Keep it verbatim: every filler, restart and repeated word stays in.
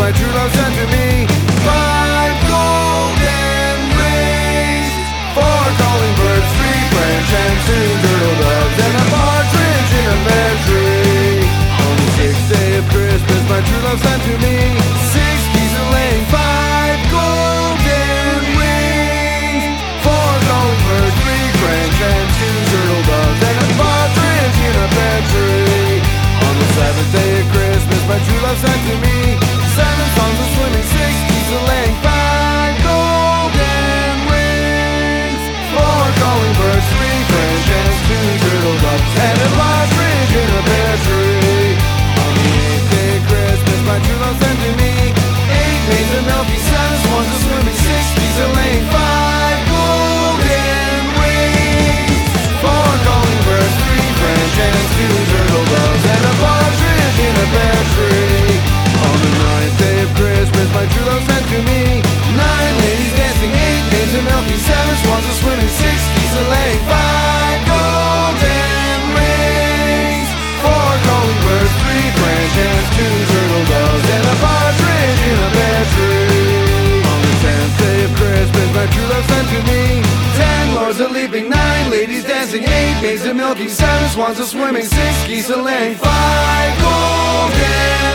my true love sent to me. Five golden rings, four calling birds, three French hens, two turtle doves, and a partridge in a pear tree. On the sixth day of Christmas, my true love sent to me six geese a laying, five golden rings, four calling birds, three French hens, two turtle doves, and a partridge in a pear tree. On the seventh day of Christmas, my true love sent to me seven songs of swimming, six geese a laying, five golden rings, four calling birds, three French hens, two turtle doves, and a partridge in a pear tree. On the eighth day of Christmas, my true love sent to me eight maids of milky, seven swans a swimming, six geese a laying, five golden rings, four calling birds, three French hens, two turtle doves, and a partridge in a pear tree. On the ninth day of Christmas, my true love sent to me nine ladies dancing, eight maids of milky, seven swans a swimming, six geese a laying, five golden rings, four calling birds, three French hens, two turtle doves, and a partridge in a pear tree. On the tenth day of Christmas, my true love sent to me ten lords a leaping, nine ladies dancing, eight maids of milking, seven swans a swimming, six geese a laying, five golden